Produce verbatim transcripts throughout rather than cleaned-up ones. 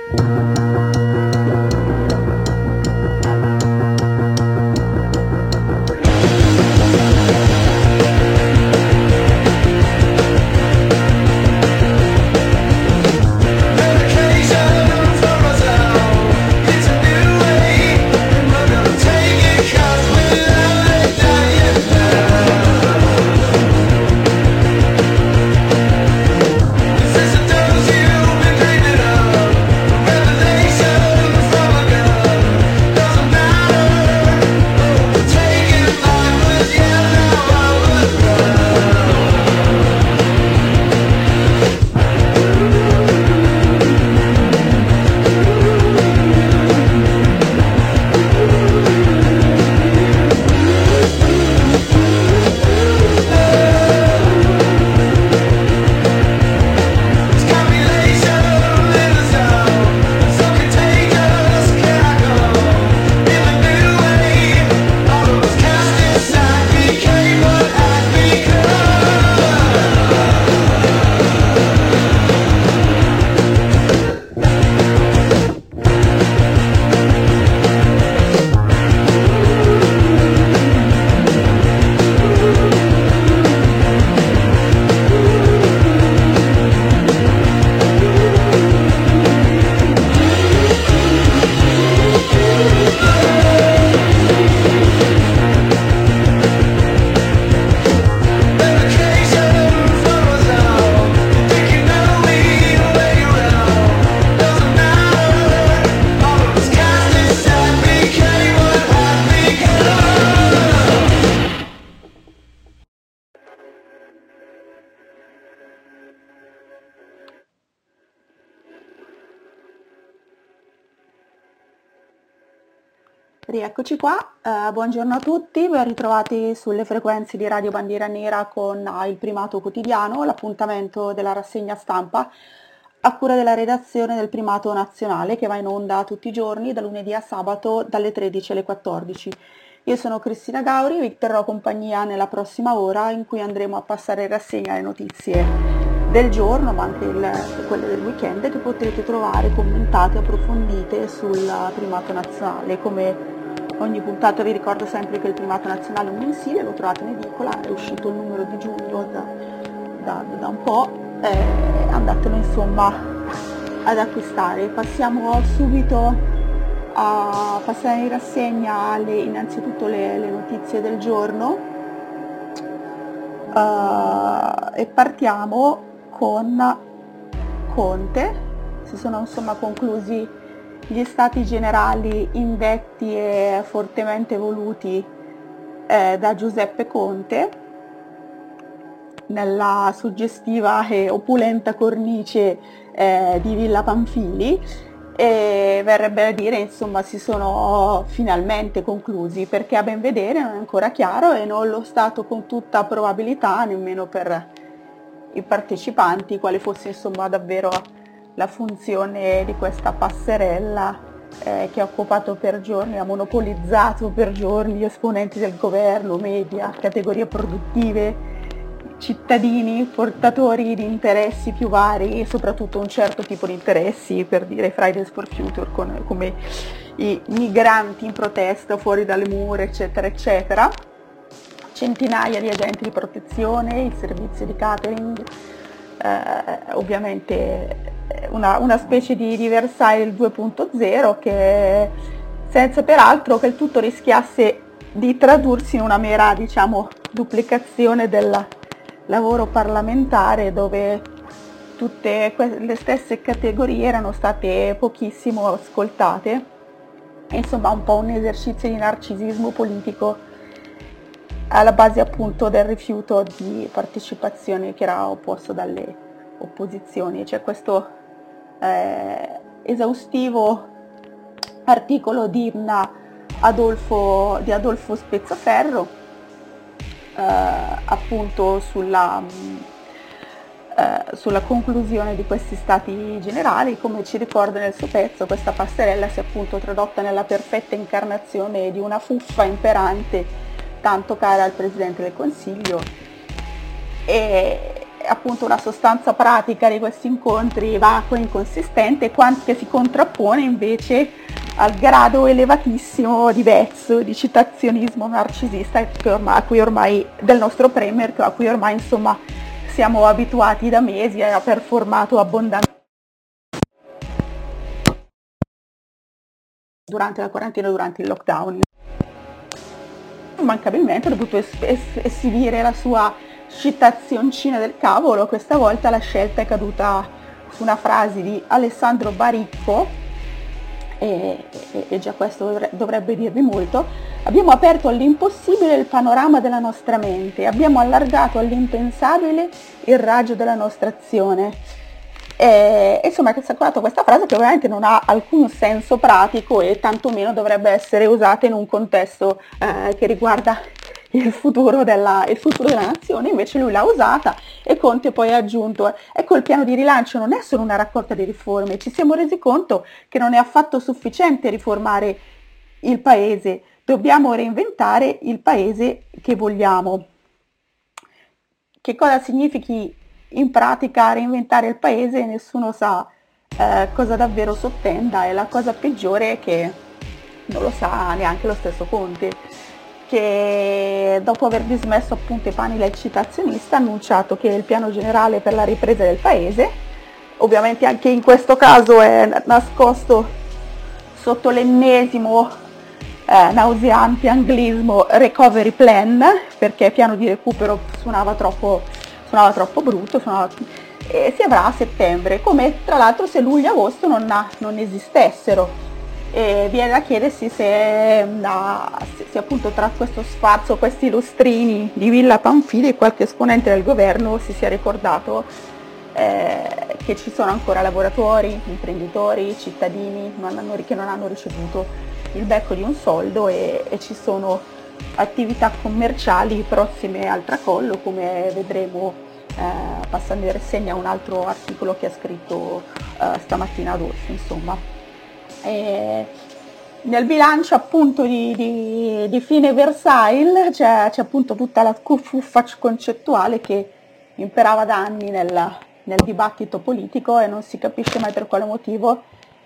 Rieccoci qua, eh, buongiorno a tutti, ben ritrovati sulle frequenze di Radio Bandiera Nera con eh, il Primato Quotidiano, l'appuntamento della rassegna stampa a cura della redazione del Primato Nazionale che va in onda tutti i giorni da lunedì a sabato dalle tredici alle quattordici. Io sono Cristina Gauri, vi terrò compagnia nella prossima ora in cui andremo a passare in rassegna le notizie del giorno ma anche il, quelle del weekend che potete trovare commentate e approfondite sul Primato Nazionale. Come ogni puntata vi ricordo sempre che il Primato Nazionale è un mensile, lo trovate in edicola, è uscito il numero di giugno da, da, da un po', eh, andatelo insomma ad acquistare. Passiamo subito a passare in rassegna le, innanzitutto le, le notizie del giorno uh, e partiamo con Conte. Si sono insomma conclusi gli stati generali indetti e fortemente voluti eh, da Giuseppe Conte nella suggestiva e opulenta cornice eh, di Villa Pamphili, e verrebbe a dire insomma si sono finalmente conclusi, perché a ben vedere non è ancora chiaro e non lo è stato con tutta probabilità nemmeno per i partecipanti quale fosse insomma davvero la funzione di questa passerella eh, che ha occupato per giorni, ha monopolizzato per giorni gli esponenti del governo, media, categorie produttive, cittadini, portatori di interessi più vari e soprattutto un certo tipo di interessi, per dire Fridays for Future, con, come i migranti in protesta fuori dalle mura, eccetera, eccetera. Centinaia di agenti di protezione, il servizio di catering, eh, ovviamente una, una specie di, di Versailles due punto zero, che senza peraltro che il tutto rischiasse di tradursi in una mera, diciamo, duplicazione del lavoro parlamentare, dove tutte le stesse categorie erano state pochissimo ascoltate. Insomma, un po' un esercizio di narcisismo politico alla base appunto del rifiuto di partecipazione che era opposto dalle opposizioni. C'è questo eh, esaustivo articolo di Adolfo, di Adolfo Spezzaferro eh, appunto sulla, eh, sulla conclusione di questi stati generali. Come ci ricorda nel suo pezzo, questa passerella si è appunto tradotta nella perfetta incarnazione di una fuffa imperante tanto cara al Presidente del Consiglio, e appunto una sostanza pratica di questi incontri vacua e inconsistente, che si contrappone invece al grado elevatissimo di vezzo, di citazionismo narcisista che ormai, a cui ormai, del nostro premier, a cui ormai insomma siamo abituati da mesi e ha performato abbondantemente durante la quarantena, durante il lockdown. Immancabilmente ha dovuto es- es- esibire la sua citazioncina del cavolo. Questa volta la scelta è caduta su una frase di Alessandro Baricco e, e, e già questo dovre- dovrebbe dirvi molto. Abbiamo aperto all'impossibile il panorama della nostra mente, abbiamo allargato all'impensabile il raggio della nostra azione. E, insomma, che si è curato questa frase che ovviamente non ha alcun senso pratico e tantomeno dovrebbe essere usata in un contesto eh, che riguarda il futuro, della, il futuro della nazione. Invece lui l'ha usata e Conte poi ha aggiunto: ecco, il piano di rilancio non è solo una raccolta di riforme, ci siamo resi conto che non è affatto sufficiente riformare il paese, dobbiamo reinventare il paese che vogliamo. Che cosa significhi in pratica reinventare il paese? Nessuno sa eh, cosa davvero sottenda, e la cosa peggiore è che non lo sa neanche lo stesso Conte, che dopo aver dismesso appunto i panni del citazionista ha annunciato che il piano generale per la ripresa del paese, ovviamente anche in questo caso è nascosto sotto l'ennesimo eh, nauseante anglismo recovery plan, perché piano di recupero suonava troppo suonava troppo brutto, suonava... e si avrà a settembre, come tra l'altro se luglio e agosto non, ha, non esistessero. E viene da chiedersi se, da, se, se appunto tra questo sfarzo, questi lustrini di Villa Pamphili, qualche esponente del governo si sia ricordato eh, che ci sono ancora lavoratori, imprenditori, cittadini non hanno, che non hanno ricevuto il becco di un soldo, e, e ci sono attività commerciali prossime al tracollo, come vedremo eh, passando in rassegna un altro articolo che ha scritto eh, stamattina ad Orso, insomma. E nel bilancio appunto di, di, di fine Versailles c'è, c'è appunto tutta la fuffa concettuale che imperava da anni nel, nel dibattito politico e non si capisce mai per quale motivo,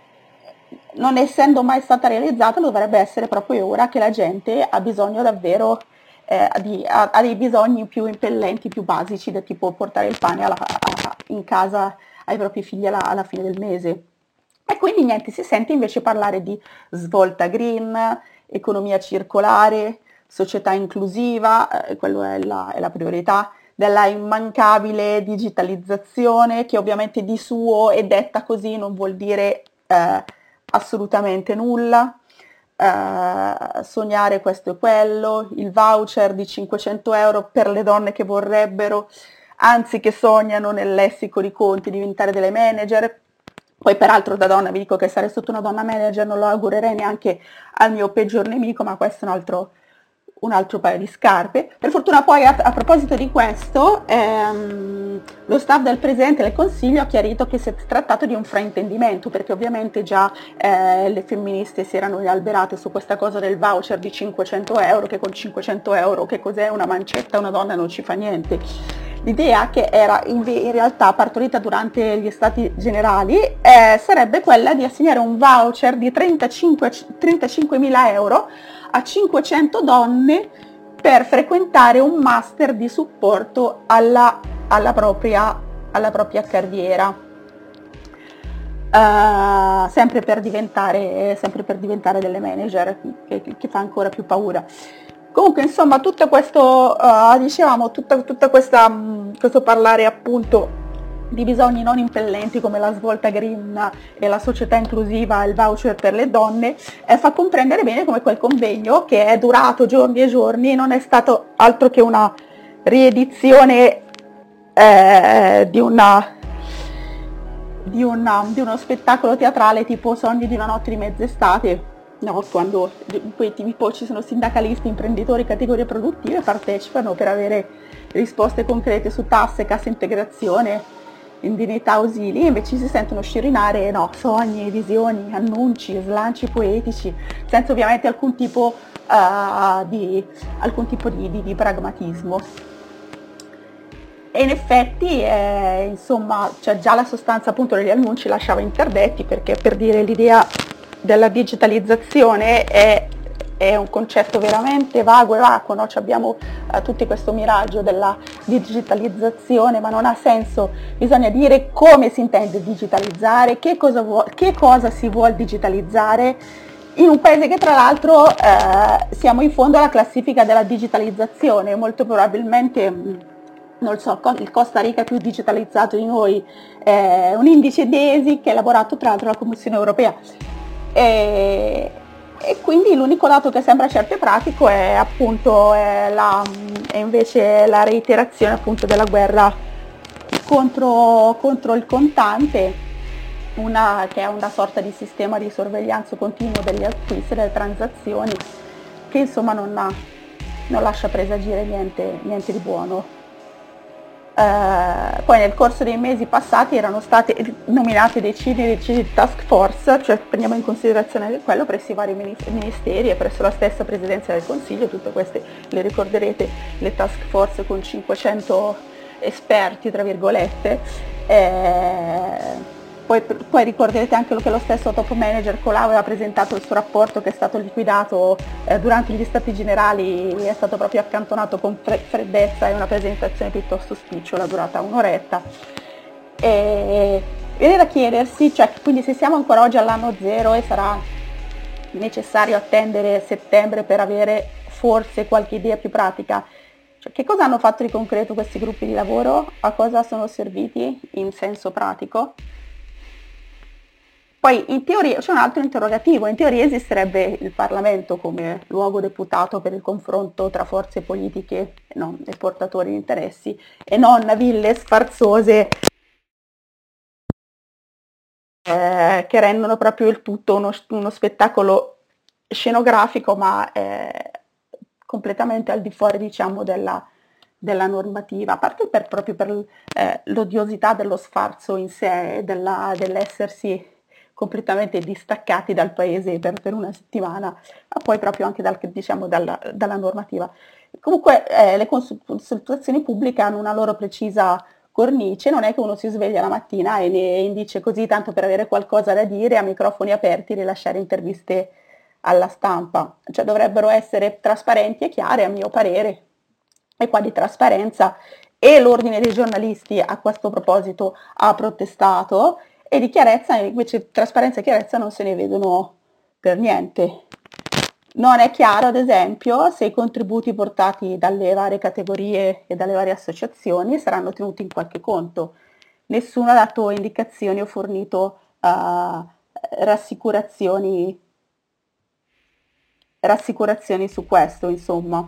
non essendo mai stata realizzata, dovrebbe essere proprio ora che la gente ha bisogno davvero eh, di, ha, ha dei bisogni più impellenti, più basici, del tipo portare il pane alla, a, in casa ai propri figli alla, alla fine del mese. E quindi niente, si sente invece parlare di svolta green, economia circolare, società inclusiva, eh, quello è la, è la priorità, della immancabile digitalizzazione, che ovviamente di suo e detta così non vuol dire eh, assolutamente nulla. Uh, sognare questo e quello, il voucher di cinquecento euro per le donne che vorrebbero, anzi che sognano nel lessico di Conte diventare delle manager. Poi peraltro da donna vi dico che stare sotto una donna manager non lo augurerei neanche al mio peggior nemico, ma questo è un altro, un altro paio di scarpe. Per fortuna poi a, a proposito di questo, ehm, lo staff del Presidente del Consiglio ha chiarito che si è trattato di un fraintendimento, perché ovviamente già eh, le femministe si erano alberate su questa cosa del voucher di cinquecento euro, che con cinquecento euro che cos'è una mancetta, una donna non ci fa niente. L'idea, che era in, in realtà partorita durante gli stati generali, eh, sarebbe quella di assegnare un voucher di trentacinquemila euro a cinquecento donne per frequentare un master di supporto alla, alla, propria, alla propria carriera, uh, sempre, per diventare, sempre per diventare delle manager, che, che fa ancora più paura. Comunque insomma tutto questo, uh, dicevamo, tutta, tutta questa, um, questo parlare appunto di bisogni non impellenti come la svolta green e la società inclusiva, il voucher per le donne, eh, fa comprendere bene come quel convegno, che è durato giorni e giorni, non è stato altro che una riedizione eh, di, una, di, una, di uno spettacolo teatrale tipo Sogni di una notte di mezz'estate. No, quando poi tipo ci sono sindacalisti, imprenditori, categorie produttive, partecipano per avere risposte concrete su tasse, cassa integrazione, indennità ausili, invece si sentono scirinare no, sogni, visioni, annunci, slanci poetici, senza ovviamente alcun tipo, uh, di, alcun tipo di, di, di pragmatismo. E in effetti, eh, insomma, cioè già la sostanza appunto degli annunci lasciava interdetti, perché per dire l'idea della digitalizzazione è, è un concetto veramente vago e vacuo, no? Cioè abbiamo eh, tutti questo miraggio della digitalizzazione, ma non ha senso, bisogna dire come si intende digitalizzare, che cosa, vuo- che cosa si vuol digitalizzare, in un paese che tra l'altro eh, siamo in fondo alla classifica della digitalizzazione, molto probabilmente, mh, non so, co- il Costa Rica è più digitalizzato di noi, è un indice DESI che è elaborato tra l'altro dalla Commissione Europea. E, e quindi l'unico dato che sembra certo e pratico è appunto è la, è invece la reiterazione appunto della guerra contro, contro il contante, una, che è una sorta di sistema di sorveglianza continuo degli acquisti e delle transazioni, che insomma non, ha, non lascia presagire niente, niente di buono. Uh, poi nel corso dei mesi passati erano state nominate decine e decine di task force, cioè prendiamo in considerazione anche quello presso i vari ministeri e presso la stessa Presidenza del Consiglio. Tutte queste le ricorderete, le task force con cinquecento esperti tra virgolette. Eh, poi, poi ricorderete anche che lo stesso top manager Colau aveva presentato il suo rapporto, che è stato liquidato eh, durante gli stati generali, è stato proprio accantonato con freddezza e una presentazione piuttosto spicciola durata un'oretta. E viene da chiedersi, cioè, quindi se siamo ancora oggi all'anno zero e sarà necessario attendere settembre per avere forse qualche idea più pratica, cioè, che cosa hanno fatto di concreto questi gruppi di lavoro? A cosa sono serviti in senso pratico? Poi in teoria c'è un altro interrogativo, in teoria esisterebbe il Parlamento come luogo deputato per il confronto tra forze politiche no, e portatori di interessi, e non ville sfarzose eh, che rendono proprio il tutto uno, uno spettacolo scenografico, ma eh, completamente al di fuori, diciamo, della, della normativa, a parte per, proprio per eh, l'odiosità dello sfarzo in sé, della, dell'essersi completamente distaccati dal paese per, per una settimana, ma poi proprio anche dal, diciamo, dalla, dalla normativa. Comunque eh, le consultazioni pubbliche hanno una loro precisa cornice, non è che uno si sveglia la mattina e ne dice così tanto per avere qualcosa da dire a microfoni aperti rilasciare interviste alla stampa, cioè dovrebbero essere trasparenti e chiare a mio parere, e qua di trasparenza e l'ordine dei giornalisti a questo proposito ha protestato, e di chiarezza invece trasparenza e chiarezza non se ne vedono per niente. Non è chiaro ad esempio se i contributi portati dalle varie categorie e dalle varie associazioni saranno tenuti in qualche conto. Nessuno ha dato indicazioni o fornito uh, rassicurazioni, rassicurazioni su questo, insomma.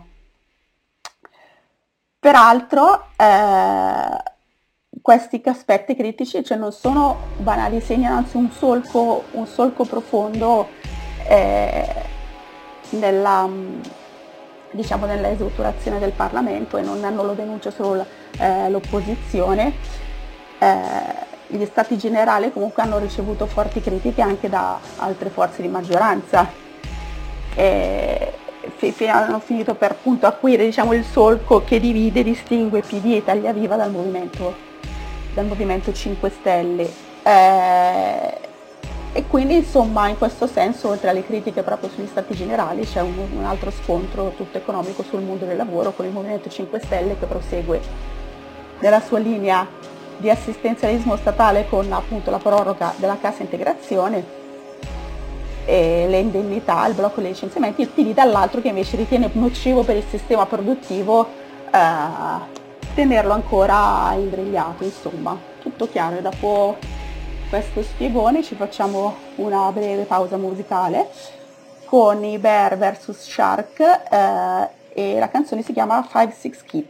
Peraltro eh, questi aspetti critici, cioè, non sono banali, segnano anzi un solco, un solco profondo eh, nella, diciamo, nella esautorazione del Parlamento, e non, non lo denuncia solo eh, l'opposizione. Eh, gli stati generali comunque hanno ricevuto forti critiche anche da altre forze di maggioranza. Eh, hanno finito per appunto acuire, diciamo, il solco che divide, distingue P D e Italia Viva dal movimento, dal movimento cinque Stelle. Eh, e quindi insomma in questo senso, oltre alle critiche proprio sugli stati generali, c'è un, un altro scontro tutto economico sul mondo del lavoro, con il movimento cinque Stelle che prosegue nella sua linea di assistenzialismo statale con appunto la proroga della cassa integrazione, e le indennità, il blocco dei licenziamenti, il P D dall'altro che invece ritiene nocivo per il sistema produttivo eh, tenerlo ancora imbrigliato. Insomma, tutto chiaro. E dopo questo spiegone ci facciamo una breve pausa musicale con i Bear versus Shark eh, e la canzone si chiama Five Six Kids.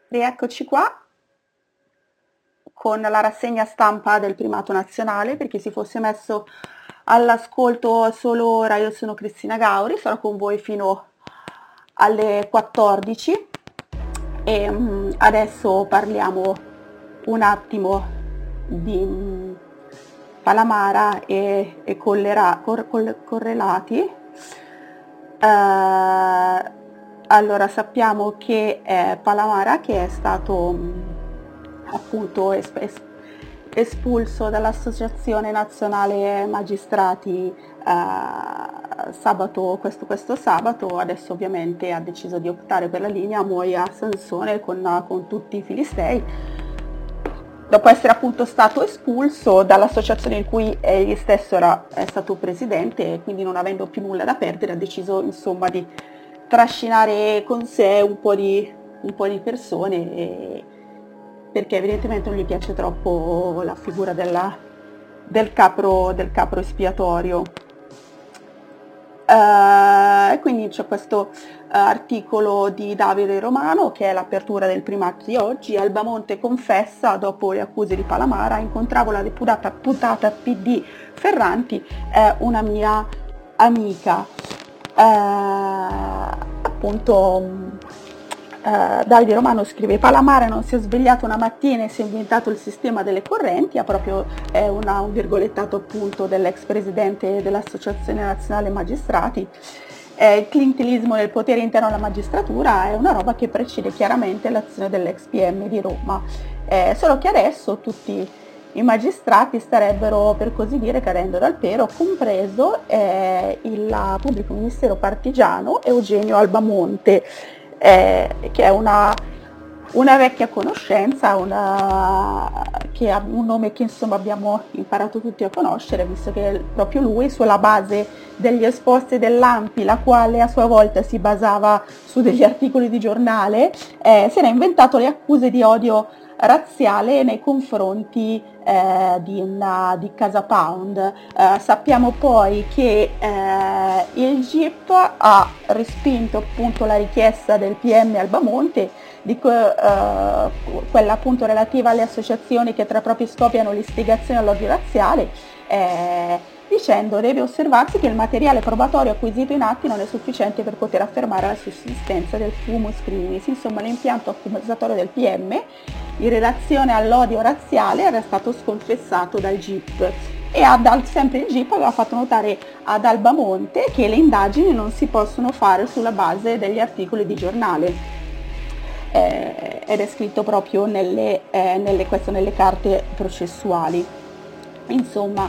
Rieccoci qua con la rassegna stampa del primato nazionale. Per chi si fosse messo all'ascolto solo ora, io sono Cristina Gauri, sarò con voi fino alle quattordici e um, adesso parliamo un attimo di um, Palamara e, e collera, cor, cor, correlati. Uh, allora sappiamo che eh, Palamara, che è stato um, appunto es, es, espulso dall'Associazione Nazionale Magistrati uh, sabato, questo, questo sabato, adesso ovviamente ha deciso di optare per la linea Moia Sansone con, con tutti i filistei, dopo essere appunto stato espulso dall'associazione in cui egli stesso era è stato presidente, e quindi non avendo più nulla da perdere ha deciso insomma di trascinare con sé un po' di, un po' di persone, e, perché evidentemente non gli piace troppo la figura della, del, capro, del capro espiatorio. Uh, e quindi c'è questo uh, articolo di Davide Romano, che è l'apertura del primato di oggi. Albamonte confessa dopo le accuse di Palamara: incontravo la deputata putata P D Ferranti, è una mia amica. Uh, appunto Uh, Davide Romano scrive: Palamara non si è svegliato una mattina e si è inventato il sistema delle correnti, ha proprio eh, una, un virgolettato appunto dell'ex presidente dell'Associazione Nazionale Magistrati. Eh, il clientelismo nel potere interno alla magistratura è una roba che precede chiaramente l'azione dell'ex P M di Roma, eh, solo che adesso tutti i magistrati starebbero, per così dire, cadendo dal pero, compreso eh, il pubblico ministero partigiano Eugenio Albamonte, Eh, che è una, una vecchia conoscenza, una, che ha un nome che insomma abbiamo imparato tutti a conoscere, visto che proprio lui, sulla base degli esposti dell'A N P I, la quale a sua volta si basava su degli articoli di giornale, eh, si era inventato le accuse di odio razziale nei confronti eh, di, una, di Casa Pound. Eh, sappiamo poi che eh, il G I P ha respinto appunto la richiesta del P M Albamonte, di eh, quella appunto relativa alle associazioni che tra i propri scopi hanno l'istigazione all'odio razziale, eh, dicendo: deve osservarsi che il materiale probatorio acquisito in atti non è sufficiente per poter affermare la sussistenza del fumus criminis. Insomma, l'impianto accusatorio del P M in relazione all'odio razziale era stato sconfessato dal G I P, e ad, sempre il G I P aveva fatto notare ad Albamonte che le indagini non si possono fare sulla base degli articoli di giornale, eh, ed è scritto proprio nelle, eh, nelle, questo, nelle carte processuali. Insomma,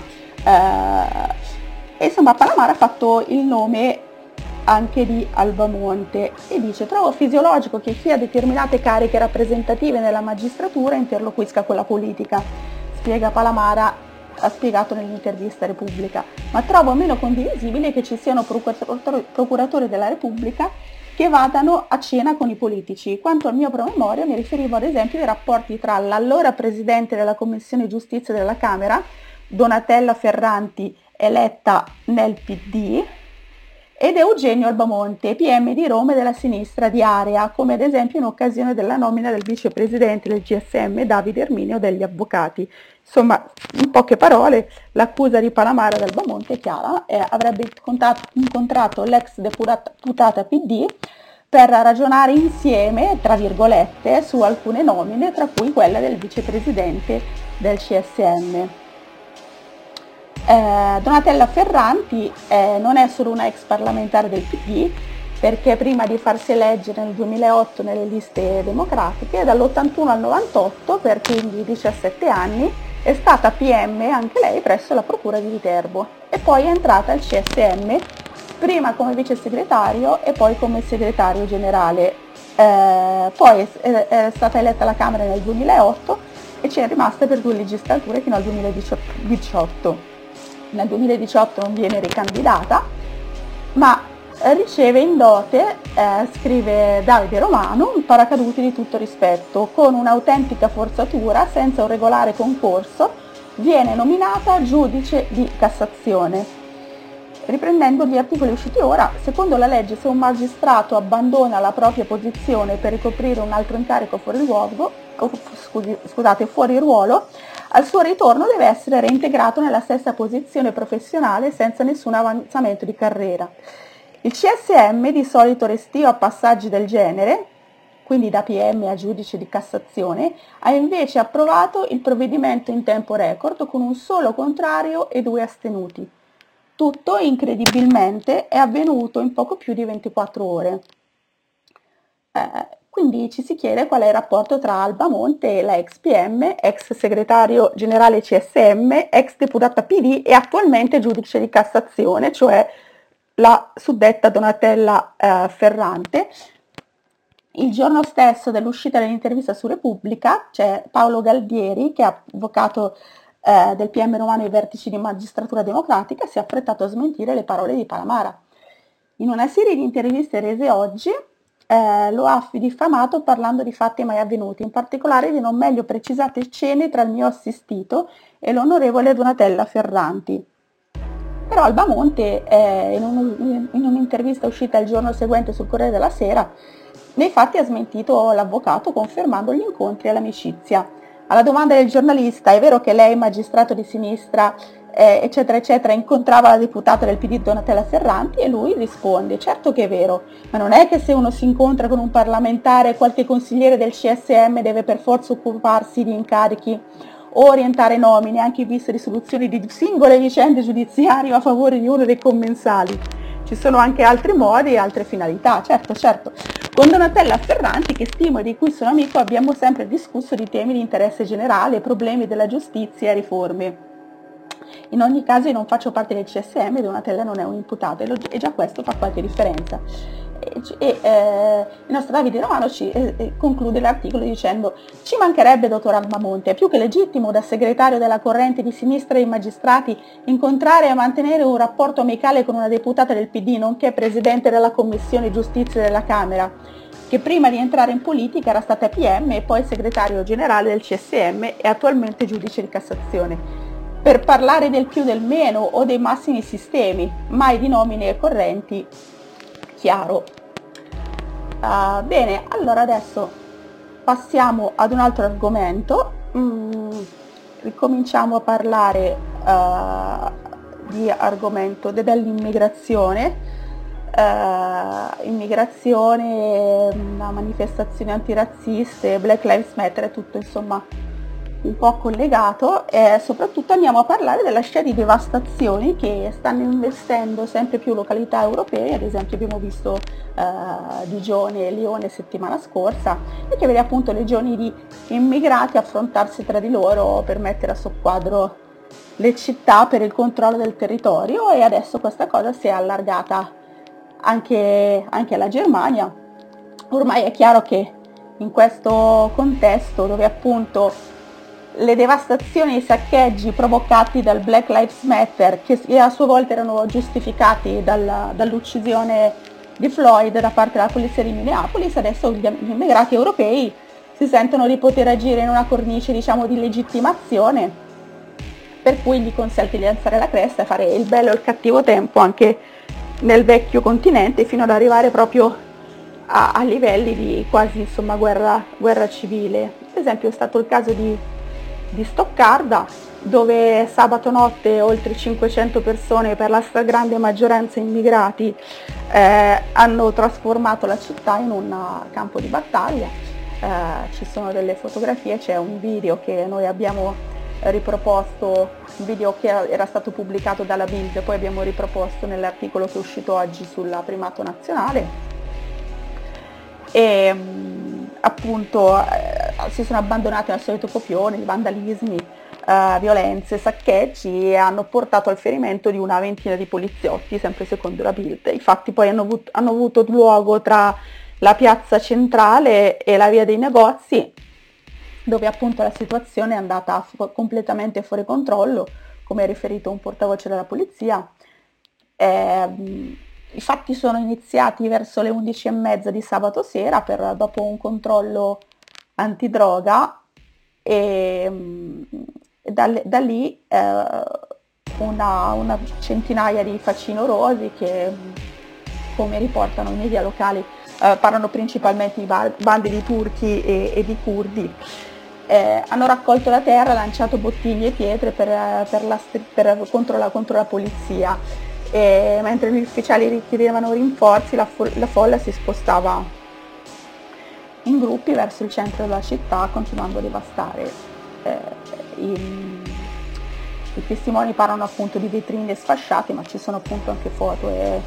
eh, insomma Palamara ha fatto il nome anche di Albamonte e dice: trovo fisiologico che chi ha determinate cariche rappresentative nella magistratura interloquisca con la politica, spiega Palamara, ha spiegato nell'intervista a Repubblica, ma trovo meno condivisibile che ci siano procuratori della Repubblica che vadano a cena con i politici. Quanto al mio promemoria mi riferivo ad esempio ai rapporti tra l'allora presidente della Commissione Giustizia della Camera, Donatella Ferranti, eletta nel P D, ed Eugenio Albamonte, P M di Roma e della sinistra di area, come ad esempio in occasione della nomina del vicepresidente del G S M Davide Erminio degli avvocati. Insomma, in poche parole, l'accusa di Palamara ad Albamonte è chiara: eh, avrebbe incontrato l'ex deputata P D per ragionare insieme, tra virgolette, su alcune nomine, tra cui quella del vicepresidente del C S M. Eh, Donatella Ferranti eh, non è solo una ex parlamentare del P D, perché prima di farsi eleggere nel duemilaotto nelle liste democratiche, dall'ottantuno al novantotto, per quindi diciassette anni, è stata P M anche lei presso la Procura di Viterbo, e poi è entrata al C S M, prima come vice segretario e poi come segretario generale. Eh, poi è, è stata eletta alla Camera nel duemilaotto e ci è rimasta per due legislature fino al duemiladiciotto. Nel duemiladiciotto non viene ricandidata, ma riceve in dote, eh, scrive Davide Romano, un paracaduti di tutto rispetto. Con un'autentica forzatura, senza un regolare concorso, viene nominata giudice di Cassazione. Riprendendo gli articoli usciti ora, secondo la legge se un magistrato abbandona la propria posizione per ricoprire un altro incarico fuori luogo, o, scusi, scusate, fuori ruolo, al suo ritorno deve essere reintegrato nella stessa posizione professionale senza nessun avanzamento di carriera. Il C S M di solito restio a passaggi del genere, quindi da P M a giudice di Cassazione, ha invece approvato il provvedimento in tempo record con un solo contrario e due astenuti. Tutto, incredibilmente, è avvenuto in poco più di ventiquattro ore. Eh, quindi ci si chiede qual è il rapporto tra Alba Monte, la ex P M, ex segretario generale C S M, ex deputata P D e attualmente giudice di Cassazione, cioè la suddetta Donatella eh, Ferrante. Il giorno stesso dell'uscita dell'intervista su Repubblica c'è Paolo Galdieri, che è avvocato eh, del P M Romano ai vertici di Magistratura Democratica, si è affrettato a smentire le parole di Palamara. In una serie di interviste rese oggi eh, lo ha diffamato parlando di fatti mai avvenuti, in particolare di non meglio precisate scene tra il mio assistito e l'onorevole Donatella Ferranti. Però Alba Monte, eh, in, un, in un'intervista uscita il giorno seguente sul Corriere della Sera, nei fatti ha smentito l'avvocato confermando gli incontri e l'amicizia. Alla domanda del giornalista, è vero che lei, magistrato di sinistra, eh, eccetera, eccetera, incontrava la deputata del P D Donatella Ferranti? E lui risponde, certo che è vero, ma non è che se uno si incontra con un parlamentare, qualche consigliere del C S M deve per forza occuparsi di incarichi o orientare nomine, anche in vista di soluzioni di singole vicende giudiziarie a favore di uno dei commensali. Ci sono anche altri modi e altre finalità, certo, certo. Con Donatella Ferranti, che stimo e di cui sono amico, abbiamo sempre discusso di temi di interesse generale, problemi della giustizia e riforme. In ogni caso io non faccio parte del C S M, Donatella non è un imputato e già questo fa qualche differenza. E, e eh, il nostro Davide Romano ci eh, conclude l'articolo dicendo: ci mancherebbe, dottor Alba Monte, è più che legittimo da segretario della corrente di sinistra dei magistrati incontrare e mantenere un rapporto amicale con una deputata del P D, nonché presidente della Commissione Giustizia della Camera, che prima di entrare in politica era stata P M e poi segretario generale del C S M e attualmente giudice di Cassazione, per parlare del più del meno o dei massimi sistemi, mai di nomine e correnti, chiaro. Uh, bene, allora adesso passiamo ad un altro argomento. Mm, ricominciamo a parlare uh, di argomento de- dell'immigrazione. Uh, immigrazione, manifestazioni antirazziste, Black Lives Matter, è tutto insomma un po' collegato, e soprattutto andiamo a parlare della scia di devastazioni che stanno investendo sempre più località europee. Ad esempio abbiamo visto uh, Digione e Lione settimana scorsa, e che vede appunto legioni di immigrati affrontarsi tra di loro per mettere a soqquadro le città per il controllo del territorio, e adesso questa cosa si è allargata anche, anche alla Germania. Ormai è chiaro che in questo contesto, dove appunto le devastazioni e i saccheggi provocati dal Black Lives Matter, che a sua volta erano giustificati dalla, dall'uccisione di Floyd da parte della polizia di Minneapolis, adesso gli, gli immigrati europei si sentono di poter agire in una cornice, diciamo, di legittimazione, per cui gli consente di alzare la cresta e fare il bello e il cattivo tempo anche nel vecchio continente, fino ad arrivare proprio a, a livelli di quasi insomma guerra, guerra civile. Ad esempio è stato il caso di di Stoccarda, dove sabato notte oltre cinquecento persone, per la stragrande maggioranza immigrati, eh, hanno trasformato la città in un campo di battaglia. Eh, ci sono delle fotografie, c'è un video che noi abbiamo riproposto, un video che era stato pubblicato dalla Bild, poi abbiamo riproposto nell'articolo che è uscito oggi sulla Primato Nazionale. E appunto eh, si sono abbandonati al solito copione di vandalismi, eh, violenze, saccheggi, e hanno portato al ferimento di una ventina di poliziotti, sempre secondo la Bild. I fatti poi hanno avuto, hanno avuto luogo tra la piazza centrale e la via dei negozi, dove appunto la situazione è andata fu- completamente fuori controllo, come ha riferito un portavoce della polizia. Eh, I fatti sono iniziati verso le undici e mezza di sabato sera, per, dopo un controllo antidroga, e, e da, da lì eh, una, una centinaia di facinorosi che, come riportano i media locali, eh, parlano principalmente di ba- bande di turchi e, e di curdi. Eh, hanno raccolto la terra, lanciato bottiglie e pietre per, per la, per, contro, la, contro la polizia, e mentre gli ufficiali richiedevano rinforzi, la, fo- la folla si spostava in gruppi verso il centro della città, continuando a devastare. Eh, i, i testimoni parlano appunto di vetrine sfasciate, ma ci sono appunto anche foto e,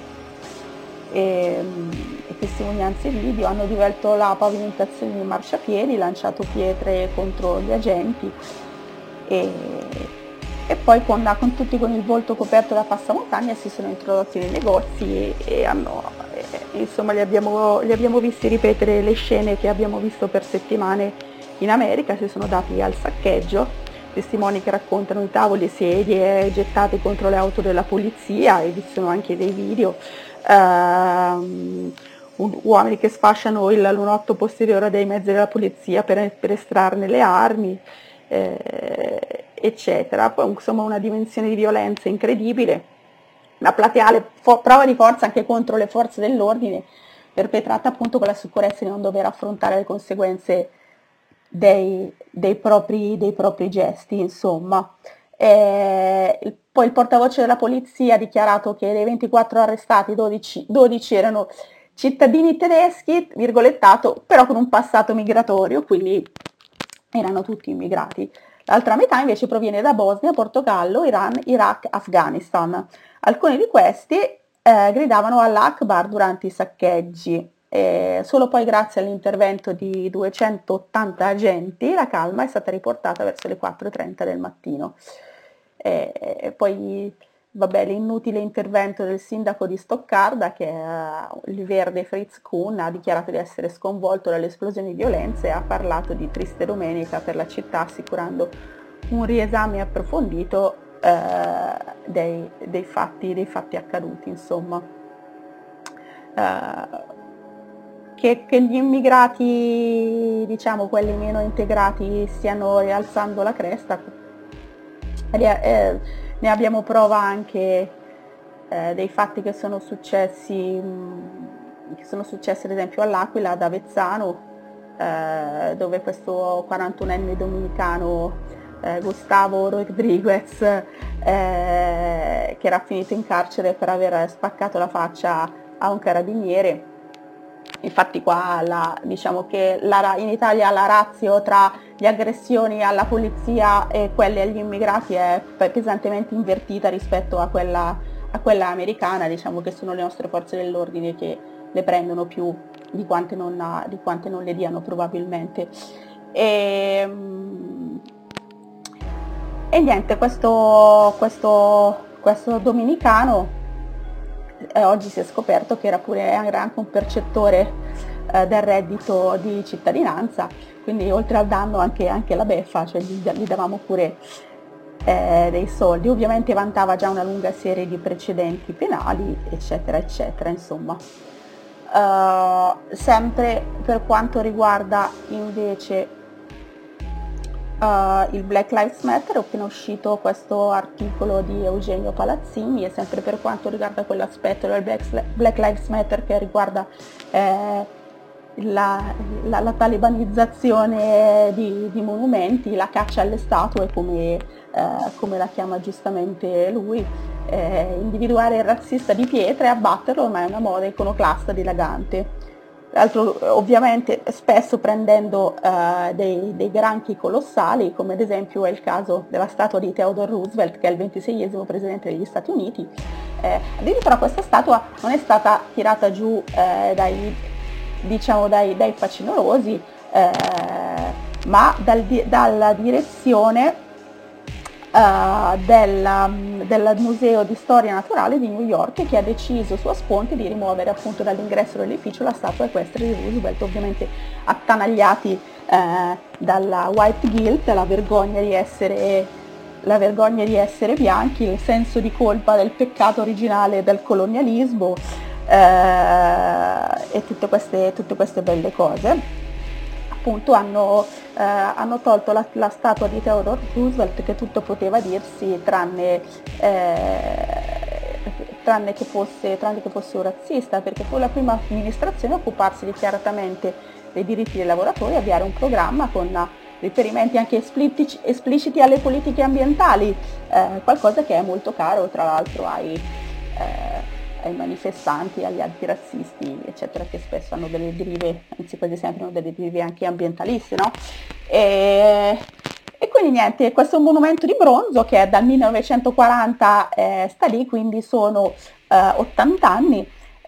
e, e testimonianze video. Hanno divelto la pavimentazione di marciapiedi, lanciato pietre contro gli agenti e, e poi con, con tutti con il volto coperto da passamontagna si sono introdotti nei negozi e, e hanno, e, insomma li abbiamo, li abbiamo visti ripetere le scene che abbiamo visto per settimane in America. Si sono dati al saccheggio, testimoni che raccontano i tavoli e sedie gettate contro le auto della polizia, e vi sono anche dei video. Uh, uomini che sfasciano il lunotto posteriore dei mezzi della polizia per, per estrarne le armi, eh, eccetera. Poi insomma una dimensione di violenza incredibile, una plateale fo- prova di forza anche contro le forze dell'ordine, perpetrata appunto con la sicurezza di non dover affrontare le conseguenze dei, dei, propri, dei propri gesti, insomma. Eh, il, poi il portavoce della polizia ha dichiarato che dei ventiquattro arrestati, dodici, dodici erano cittadini tedeschi, virgolettato, però con un passato migratorio, quindi erano tutti immigrati. L'altra metà invece proviene da Bosnia, Portogallo, Iran, Iraq, Afghanistan. Alcuni di questi eh, gridavano all'Akbar durante i saccheggi. E solo poi grazie all'intervento di duecentottanta agenti la calma è stata riportata verso le quattro e trenta del mattino. E, e poi vabbè, l'inutile intervento del sindaco di Stoccarda, che è il verde Fritz Kuhn, ha dichiarato di essere sconvolto dalle esplosioni di violenza e ha parlato di triste domenica per la città, assicurando un riesame approfondito eh, dei, dei, fatti, dei fatti accaduti, insomma. Eh, Che, che gli immigrati, diciamo quelli meno integrati, stiano rialzando la cresta, eh, ne abbiamo prova anche eh, dei fatti che sono successi, mh, che sono successi ad esempio all'Aquila, ad Avezzano, eh, dove questo quarantunenne dominicano, eh, Gustavo Rodriguez, eh, che era finito in carcere per aver spaccato la faccia a un carabiniere. Infatti qua la, diciamo che la, in Italia la ratio tra le aggressioni alla polizia e quelle agli immigrati è pesantemente invertita rispetto a quella, a quella americana. Diciamo che sono le nostre forze dell'ordine che le prendono più di quante non, di quante non le diano probabilmente. E, e niente, questo, questo, questo dominicano Eh, oggi si è scoperto che era pure era anche un percettore eh, del reddito di cittadinanza, quindi oltre al danno anche, anche la beffa, cioè gli, gli davamo pure eh, dei soldi. Ovviamente vantava già una lunga serie di precedenti penali, eccetera, eccetera, insomma. Uh, sempre per quanto riguarda invece Uh, il Black Lives Matter, è appena uscito questo articolo di Eugenio Palazzini, e sempre per quanto riguarda quell'aspetto del Black, Black Lives Matter che riguarda eh, la, la, la talibanizzazione di, di monumenti, la caccia alle statue, come, eh, come la chiama giustamente lui, eh, individuare il razzista di pietra e abbatterlo ormai è una moda iconoclasta dilagante. Altro, ovviamente spesso prendendo uh, dei, dei granchi colossali, come ad esempio è il caso della statua di Theodore Roosevelt, che è il ventiseiesimo presidente degli Stati Uniti. Eh, addirittura questa statua non è stata tirata giù eh, dai, diciamo, dai, dai facinorosi, eh, ma dal, dalla direzione Uh, del, um, del Museo di Storia Naturale di New York, che ha deciso su sponti di rimuovere appunto dall'ingresso dell'edificio la statua equestre di Roosevelt, ovviamente attanagliati eh, dalla white guilt, la vergogna di essere la vergogna di essere bianchi, il senso di colpa del peccato originale del colonialismo eh, e tutte queste, tutte queste belle cose. Appunto hanno eh, hanno tolto la, la statua di Theodore Roosevelt, che tutto poteva dirsi tranne, eh, tranne, che fosse, tranne che fosse un razzista, perché fu la prima amministrazione a occuparsi dichiaratamente dei diritti dei lavoratori, avviare un programma con riferimenti anche espliciti, espliciti alle politiche ambientali, eh, qualcosa che è molto caro tra l'altro ai, eh, ai manifestanti, agli antirazzisti, eccetera, che spesso hanno delle derive, anzi quasi sempre hanno delle derive anche ambientaliste, no? E, e quindi niente, questo è un monumento di bronzo che è dal millenovecentoquaranta, eh, sta lì, quindi sono eh, ottanta anni,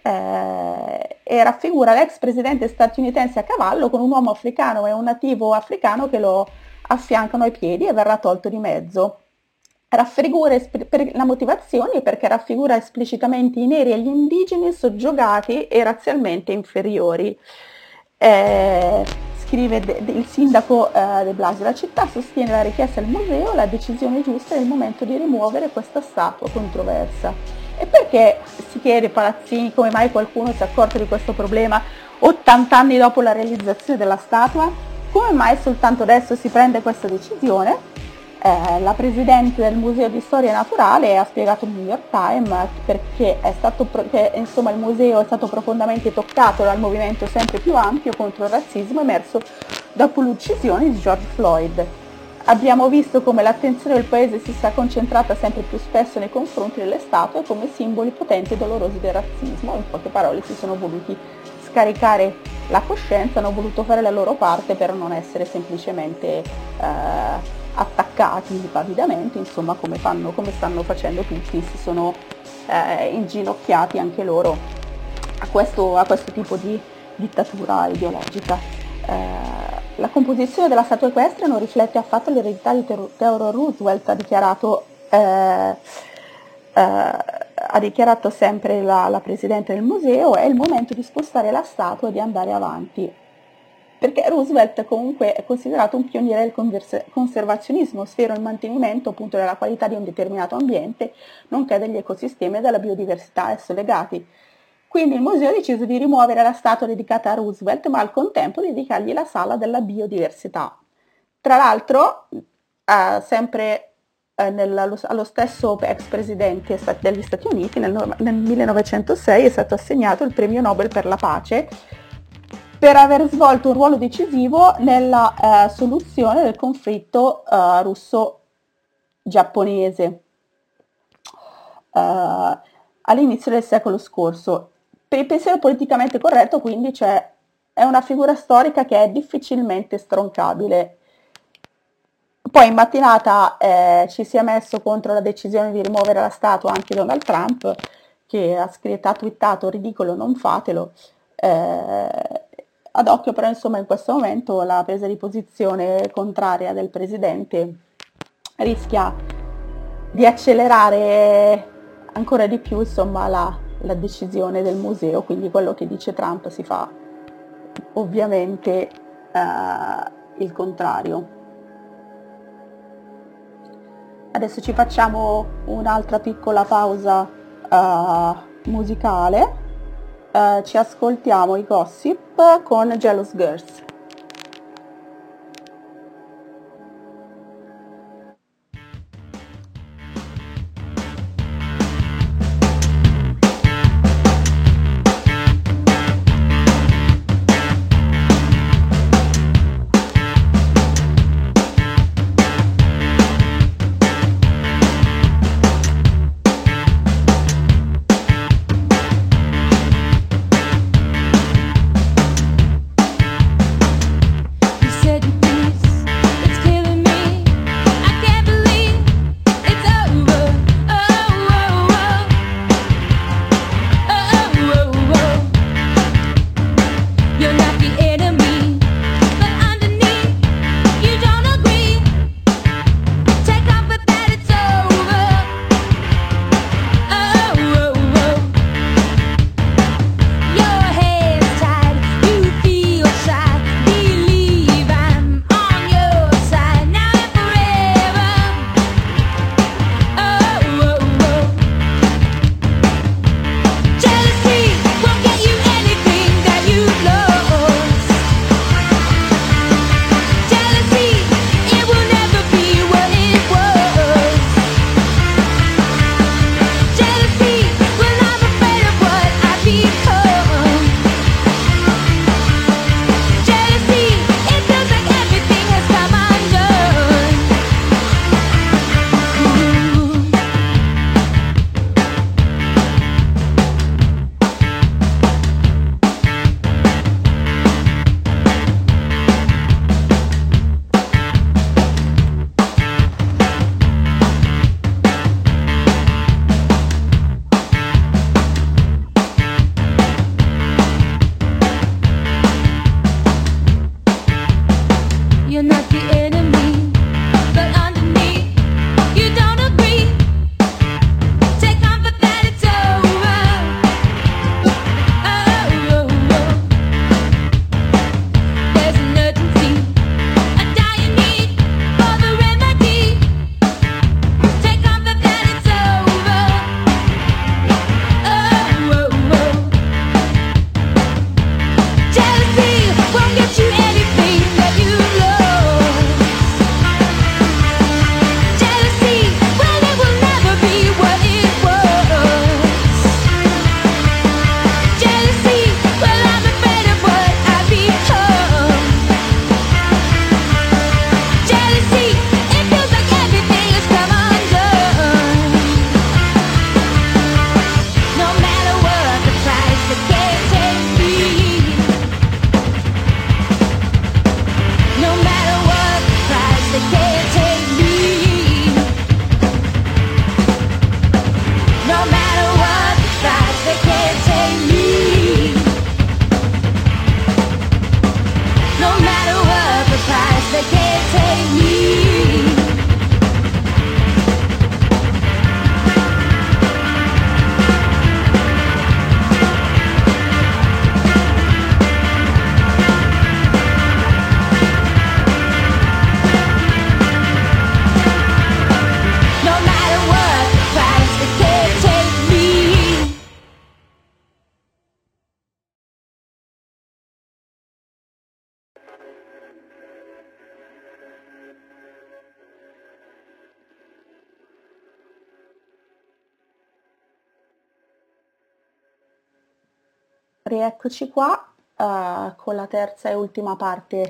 eh, e raffigura l'ex presidente statunitense a cavallo con un uomo africano e un nativo africano che lo affiancano ai piedi e verrà tolto di mezzo. Raffigura, per la motivazione perché raffigura esplicitamente i neri e gli indigeni soggiogati e razzialmente inferiori. Eh, scrive de, de, il sindaco eh, De Blasio: la città sostiene la richiesta del museo, la decisione giusta è il momento di rimuovere questa statua controversa. E perché, si chiede Palazzini, come mai qualcuno si è accorto di questo problema ottanta anni dopo la realizzazione della statua? Come mai soltanto adesso si prende questa decisione? Eh, la presidente del Museo di Storia Naturale ha spiegato al New York Times perché è stato, che, insomma, il museo è stato profondamente toccato dal movimento sempre più ampio contro il razzismo emerso dopo l'uccisione di George Floyd. Abbiamo visto come l'attenzione del paese si sia concentrata sempre più spesso nei confronti delle statue come simboli potenti e dolorosi del razzismo. In poche parole, si sono voluti scaricare la coscienza, hanno voluto fare la loro parte per non essere semplicemente eh, attaccati pavidamente, insomma, come, fanno, come stanno facendo tutti, si sono eh, inginocchiati anche loro a questo, a questo tipo di dittatura ideologica. Eh, la composizione della statua equestre non riflette affatto l'eredità di Theodore Roosevelt, ha dichiarato, eh, eh, ha dichiarato sempre la, la presidente del museo. È il momento di spostare la statua e di andare avanti. Perché Roosevelt comunque è considerato un pioniere del converse- conservazionismo, sfero il mantenimento appunto della qualità di un determinato ambiente, nonché degli ecosistemi e della biodiversità a esso legati. Quindi il museo ha deciso di rimuovere la statua dedicata a Roosevelt, ma al contempo dedicargli la sala della biodiversità. Tra l'altro, eh, sempre eh, nella, allo stesso ex presidente degli Stati Uniti, nel, nel millenovecentosei è stato assegnato il premio Nobel per la pace per aver svolto un ruolo decisivo nella eh, soluzione del conflitto eh, russo-giapponese eh, all'inizio del secolo scorso. Per il pensiero politicamente corretto, quindi, cioè, è una figura storica che è difficilmente stroncabile. Poi in mattinata eh, ci si è messo contro la decisione di rimuovere la statua anche Donald Trump, che ha scritto, ha twittato: ridicolo, non fatelo. Eh, ad occhio però, insomma, in questo momento la presa di posizione contraria del presidente rischia di accelerare ancora di più, insomma, la, la decisione del museo, quindi quello che dice Trump si fa ovviamente eh, il contrario. Adesso ci facciamo un'altra piccola pausa uh, musicale, uh, ci ascoltiamo i Gossip con Jealous Girls. you're not the enemy, but underneath you don't agree. Take comfort that it's over. Oh, oh, oh. There's an urgency, a dire need for the remedy. Take comfort that it's over. Oh, oh, oh. Jealousy won't get you anything that you love. Jealousy, well, it will never be what it was. Jealousy, well, I'm afraid of what I've become. Jealousy, it feels like everything has come undone. No matter what the price, they can't take me. No matter what the price, they can't take me. No matter what the price, they can't take me. No matter what the price, they can't take me. No matter what the price, they can't take me. Rieccoci qua eh, con la terza e ultima parte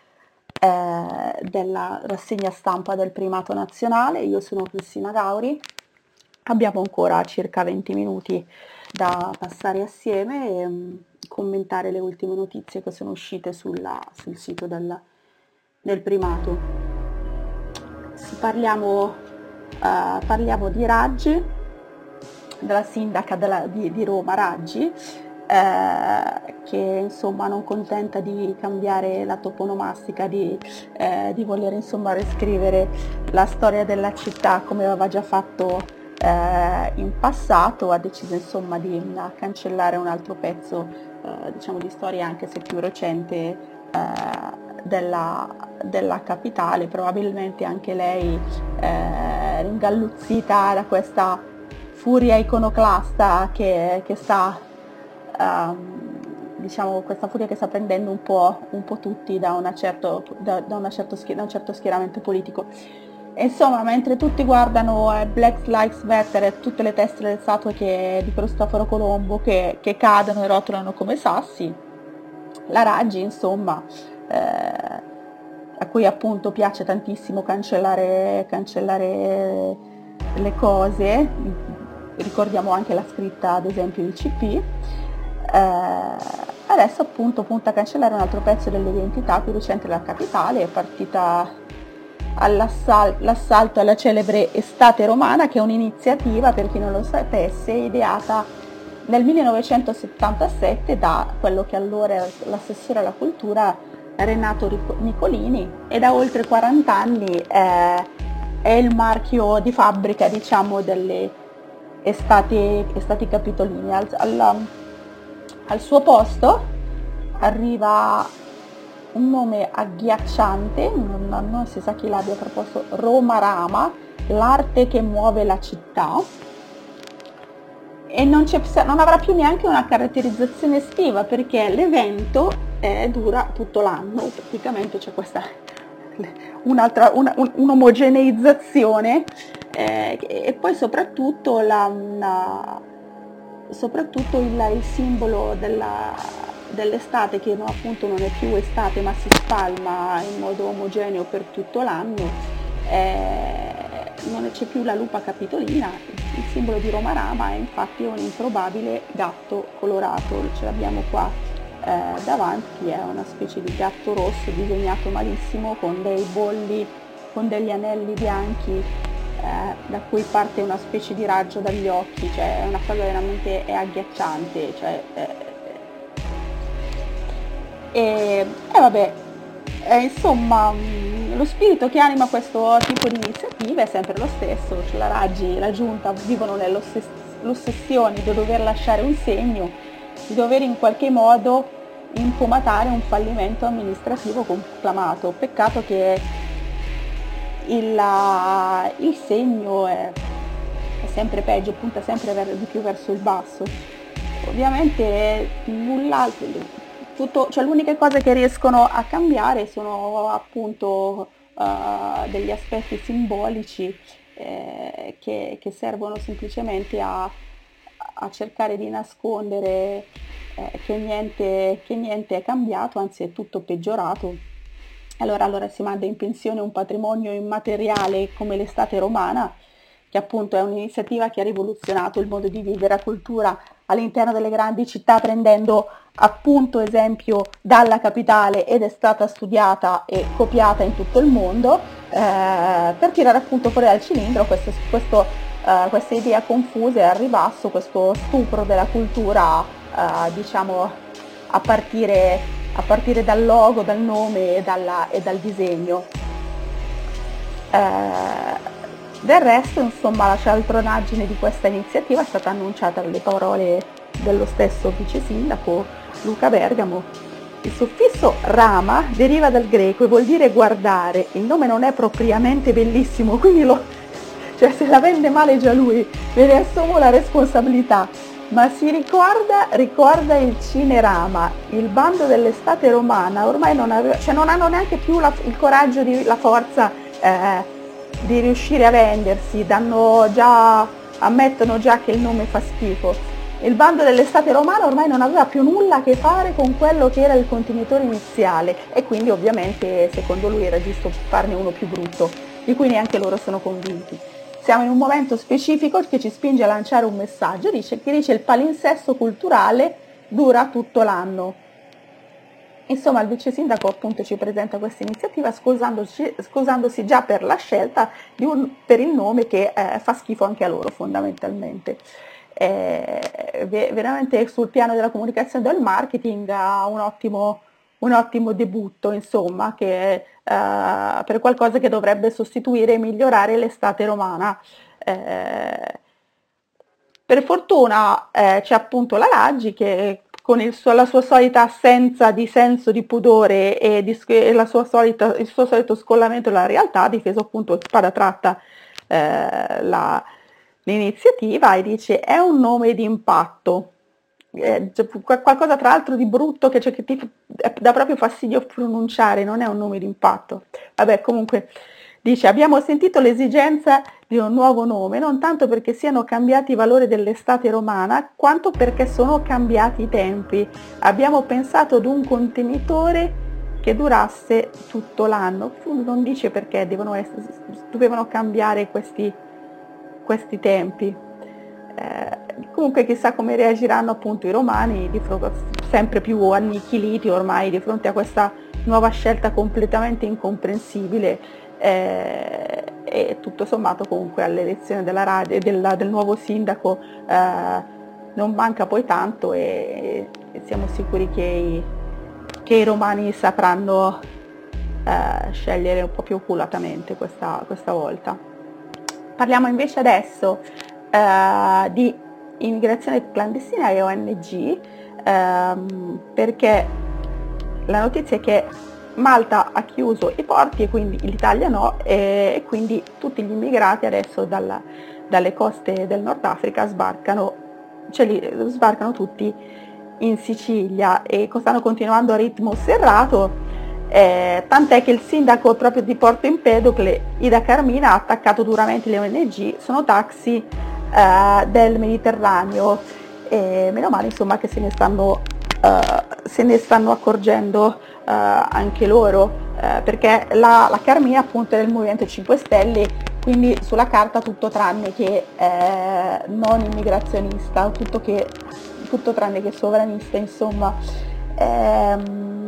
eh, della rassegna stampa del primato nazionale. Io sono Cristina Gauri, abbiamo ancora circa venti minuti da passare assieme e mm, commentare le ultime notizie che sono uscite sulla- sul sito del, del primato. Si parliamo, eh, parliamo di Raggi, della sindaca della- di, di Roma Raggi, eh, che insomma non contenta di cambiare la toponomastica, di, eh, di voler insomma riscrivere la storia della città come aveva già fatto eh, in passato, ha deciso insomma di mm, cancellare un altro pezzo eh, diciamo di storia anche se più recente eh, della, della capitale, probabilmente anche lei eh, ringalluzzita da questa furia iconoclasta che, che sta, ehm, diciamo, questa furia che sta prendendo un po', un po' tutti da, una certo, da, da, una certo schier- da un certo schieramento politico. E insomma, mentre tutti guardano eh, Black Lives Matter e tutte le teste delle statue che- di Cristoforo Colombo che, che cadono e rotolano come sassi, la Raggi, insomma, eh, a cui appunto piace tantissimo cancellare, cancellare le cose, ricordiamo anche la scritta ad esempio il C P, eh, adesso appunto punta a cancellare un altro pezzo dell'identità più recente della capitale, è partita all'assal- l'assalto alla celebre Estate Romana, che è un'iniziativa, per chi non lo sapesse, ideata nel millenovecentosettantasette da quello che allora era l'assessore alla cultura Renato Rico- Nicolini, e da oltre quaranta anni eh, è il marchio di fabbrica, diciamo, delle estati, estati capitoline. Al, al- al suo posto arriva un nome agghiacciante, non, non si sa chi l'abbia proposto, Roma Rama, l'arte che muove la città, e non, c'è, non avrà più neanche una caratterizzazione estiva perché l'evento eh, dura tutto l'anno, praticamente c'è questa un'altra, una, un, un'omogeneizzazione eh, e poi soprattutto, la, una, soprattutto il, il simbolo della, dell'estate, che no, appunto non è più estate ma si spalma in modo omogeneo per tutto l'anno, eh, non c'è più la lupa capitolina, il simbolo di Roma Rama è infatti un improbabile gatto colorato, ce l'abbiamo qua eh, davanti, è una specie di gatto rosso disegnato malissimo con dei bolli, con degli anelli bianchi eh, da cui parte una specie di raggio dagli occhi, cioè è una cosa veramente è agghiacciante, cioè, eh, e, e vabbè, Eh, insomma, mh, lo spirito che anima questo tipo di iniziative è sempre lo stesso, cioè la Raggi e la Giunta vivono nell'ossessione di dover lasciare un segno, di dover in qualche modo infumatare un fallimento amministrativo conclamato. Peccato che il, la- il segno è, è sempre peggio, punta sempre ver- di più verso il basso. Ovviamente nulla, tutto, cioè le uniche cose che riescono a cambiare sono appunto eh, degli aspetti simbolici eh, che, che servono semplicemente a, a cercare di nascondere eh, che niente, che niente è cambiato, anzi è tutto peggiorato. Allora, allora si manda in pensione un patrimonio immateriale come l'estate romana, che appunto è un'iniziativa che ha rivoluzionato il modo di vivere la cultura all'interno delle grandi città, prendendo appunto esempio dalla capitale, ed è stata studiata e copiata in tutto il mondo, eh, per tirare appunto fuori dal cilindro questo, questo, eh, queste idee confuse al ribasso, questo stupro della cultura, eh, diciamo a partire, a partire dal logo, dal nome e, dalla, e dal disegno. Eh, del resto, insomma, la cialtronaggine di questa iniziativa è stata annunciata dalle parole dello stesso vice sindaco Luca Bergamo. Il suffisso rama deriva dal greco e vuol dire guardare. Il nome non è propriamente bellissimo, quindi lo, cioè se la vende male già lui, me ne assumo la responsabilità. Ma si ricorda, ricorda il Cinerama, il bando dell'estate romana, ormai non, aveva, cioè non hanno neanche più la, il coraggio, di, la forza eh, di riuscire a vendersi, danno già, ammettono già che il nome fa schifo. Il bando dell'estate romana ormai non aveva più nulla a che fare con quello che era il contenitore iniziale, e quindi ovviamente secondo lui era giusto farne uno più brutto, di cui neanche loro sono convinti. Siamo in un momento specifico che ci spinge a lanciare un messaggio, dice, che dice il palinsesto culturale dura tutto l'anno. Insomma, il vice sindaco appunto ci presenta questa iniziativa scusandosi, scusandosi già per la scelta di un, per il nome che eh, fa schifo anche a loro fondamentalmente. Eh, veramente sul piano della comunicazione e del marketing ha un ottimo, un ottimo debutto, insomma, che Uh, per qualcosa che dovrebbe sostituire e migliorare l'estate romana. Eh, per fortuna eh, c'è appunto la Raggi che con il suo, la sua solita assenza di senso di pudore e, di, e la sua solita, il suo solito scollamento dalla realtà ha difeso appunto a spada tratta eh, la, l'iniziativa, e dice è un nome di impatto. Eh, qualcosa tra l'altro di brutto che, cioè, che ti dà proprio fastidio pronunciare, non è un nome d'impatto. Vabbè, comunque dice abbiamo sentito l'esigenza di un nuovo nome, non tanto perché siano cambiati i valori dell'estate romana, quanto perché sono cambiati i tempi. Abbiamo pensato ad un contenitore che durasse tutto l'anno. Non dice perché devono essere, dovevano cambiare questi, questi tempi. Eh, comunque chissà come reagiranno appunto i romani, di fronte, sempre più annichiliti ormai di fronte a questa nuova scelta completamente incomprensibile, eh, e tutto sommato comunque all'elezione della radio, del, del nuovo sindaco eh, non manca poi tanto, e, e siamo sicuri che i, che i romani sapranno eh, scegliere un po' più oculatamente questa, questa volta. Parliamo invece adesso Uh, di immigrazione clandestina e O N G, um, perché la notizia è che Malta ha chiuso i porti e quindi l'Italia no, e, e quindi tutti gli immigrati adesso dalla, dalle coste del Nord Africa sbarcano, cioè li, sbarcano tutti in Sicilia e stanno continuando a ritmo serrato, eh, tant'è che il sindaco proprio di Porto Empedocle, Ida Carmina, ha attaccato duramente le O N G, sono taxi Uh, del Mediterraneo, e meno male insomma che se ne stanno, uh, se ne stanno accorgendo uh, anche loro, uh, perché la, la Carmina appunto è del Movimento cinque Stelle, quindi sulla carta tutto tranne che eh, non immigrazionista, tutto, che, tutto tranne che sovranista, insomma. Ehm,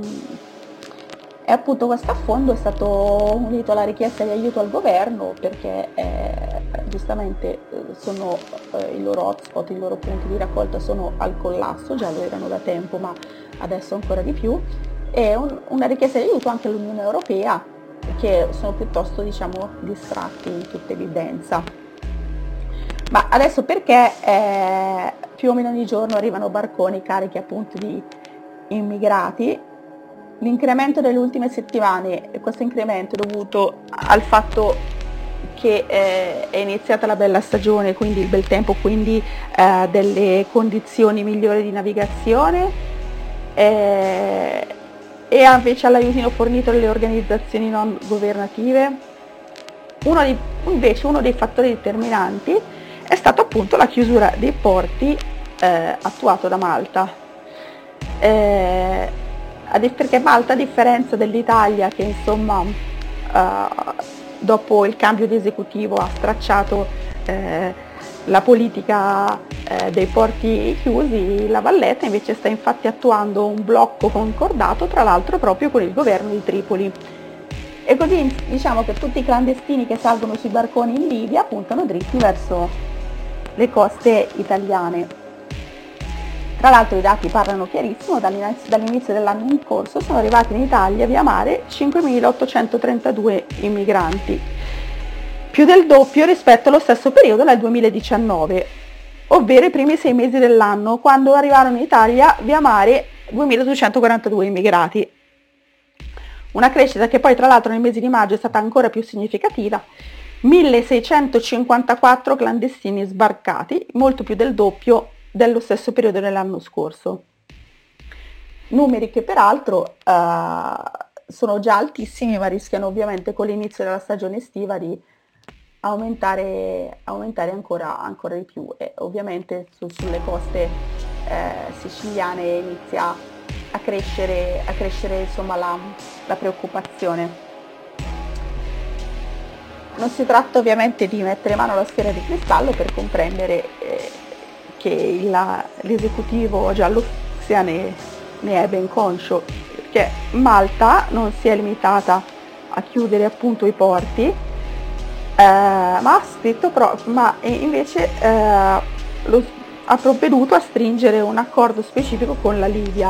e appunto questo affondo è stato unito alla richiesta di aiuto al governo perché eh, giustamente sono, eh, i loro hotspot, i loro punti di raccolta sono al collasso, già lo erano da tempo ma adesso ancora di più, e un- una richiesta di aiuto anche all'Unione Europea, che sono piuttosto, diciamo, distratti in tutta evidenza. Ma adesso perché eh, più o meno ogni giorno arrivano barconi carichi appunto di immigrati? L'incremento delle ultime settimane, e questo incremento è dovuto al fatto che eh, è iniziata la bella stagione, quindi il bel tempo, quindi eh, delle condizioni migliori di navigazione, eh, e invece all'aiutino fornito dalle organizzazioni non governative. Uno dei, invece uno dei fattori determinanti è stato appunto la chiusura dei porti eh, attuato da Malta. Eh, perché Malta, a differenza dell'Italia, che insomma eh, dopo il cambio di esecutivo ha stracciato eh, la politica eh, dei porti chiusi, la Valletta invece sta infatti attuando un blocco concordato, tra l'altro proprio con il governo di Tripoli. E così diciamo che tutti i clandestini che salgono sui barconi in Libia puntano dritti verso le coste italiane. Tra l'altro i dati parlano chiarissimo: dall'inizio, dall'inizio dell'anno in corso sono arrivati in Italia via mare cinquemilaottocentotrentadue immigranti, più del doppio rispetto allo stesso periodo del duemiladiciannove, ovvero i primi sei mesi dell'anno, quando arrivarono in Italia via mare duemiladuecentoquarantadue immigrati. Una crescita che poi tra l'altro nel mese di maggio è stata ancora più significativa: milleseicentocinquantaquattro clandestini sbarcati, molto più del doppio dello stesso periodo dell'anno scorso. Numeri che peraltro eh, sono già altissimi, ma rischiano ovviamente con l'inizio della stagione estiva di aumentare, aumentare ancora, ancora di più, e ovviamente su, sulle coste eh, siciliane inizia a crescere, a crescere insomma, la, la preoccupazione. Non si tratta ovviamente di mettere mano alla sfera di cristallo per comprendere eh, che il, l'esecutivo giallo sia ne, ne è ben conscio, perché Malta non si è limitata a chiudere appunto i porti, eh, ma ha scritto pro- ma invece eh, lo, ha provveduto a stringere un accordo specifico con la Libia.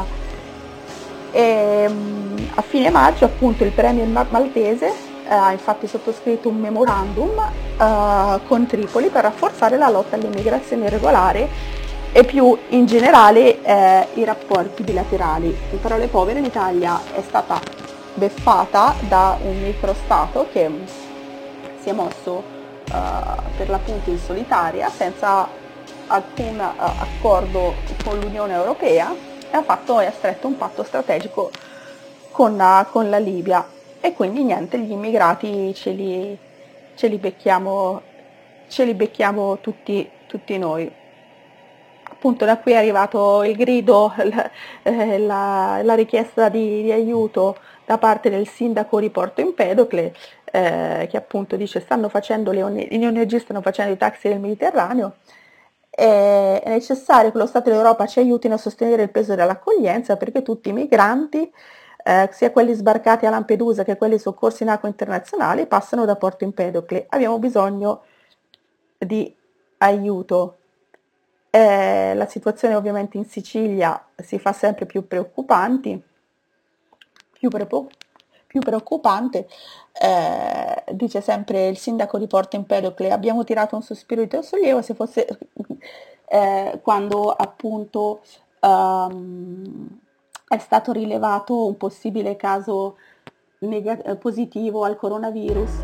E, mh, a fine maggio appunto il premier maltese ha infatti sottoscritto un memorandum uh, con Tripoli per rafforzare la lotta all'immigrazione irregolare e più in generale eh, i rapporti bilaterali. In parole povere, l'Italia è stata beffata da un microstato che si è mosso uh, per l'appunto in solitaria, senza alcun uh, accordo con l'Unione Europea, e ha fatto e ha stretto un patto strategico con, uh, con la Libia. E quindi niente, gli immigrati ce li, ce li becchiamo, ce li becchiamo tutti, tutti noi. Appunto da qui è arrivato il grido, la, eh, la, la richiesta di, di aiuto da parte del sindaco di Porto Empedocle, eh, che appunto dice stanno facendo le O N G, gli O N G stanno facendo i taxi del Mediterraneo, è necessario che lo Stato d'Europa ci aiutino a sostenere il peso dell'accoglienza, perché tutti i migranti, Eh, sia quelli sbarcati a Lampedusa che quelli soccorsi in acque internazionali, passano da Porto Empedocle. Abbiamo bisogno di aiuto. Eh, la situazione ovviamente in Sicilia si fa sempre più preoccupanti, più, prepo, più preoccupante. Eh, dice sempre il sindaco di Porto Empedocle: abbiamo tirato un sospiro di sollievo se fosse eh, quando appunto um, è stato rilevato un possibile caso neg- positivo al coronavirus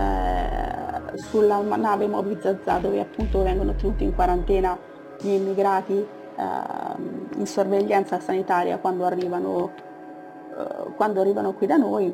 eh, sulla nave Moby Zazà, dove appunto vengono tenuti in quarantena gli immigrati eh, in sorveglianza sanitaria quando arrivano, eh, quando arrivano qui da noi.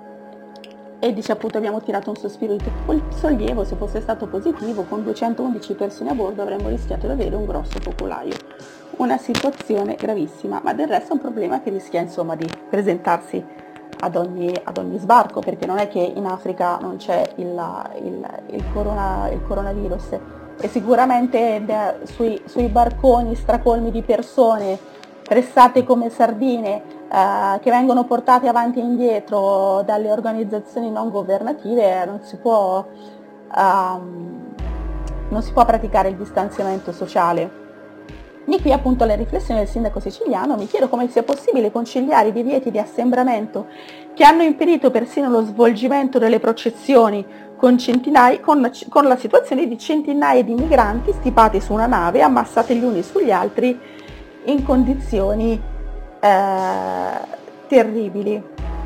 E dice appunto abbiamo tirato un sospiro di sollievo, se fosse stato positivo con duecentoundici persone a bordo avremmo rischiato di avere un grosso focolaio. Una situazione gravissima, ma del resto è un problema che rischia insomma di presentarsi ad ogni, ad ogni sbarco, perché non è che in Africa non c'è il, il, il, corona, il coronavirus, e sicuramente de, sui, sui barconi stracolmi di persone pressate come sardine eh, che vengono portate avanti e indietro dalle organizzazioni non governative, non si può, um, non si può praticare il distanziamento sociale. Di qui appunto la riflessione del sindaco siciliano: mi chiedo come sia possibile conciliare i divieti di assembramento che hanno impedito persino lo svolgimento delle processioni con, centinaia, con, con la situazione di centinaia di migranti stipati su una nave, ammassati gli uni sugli altri in condizioni eh, terribili.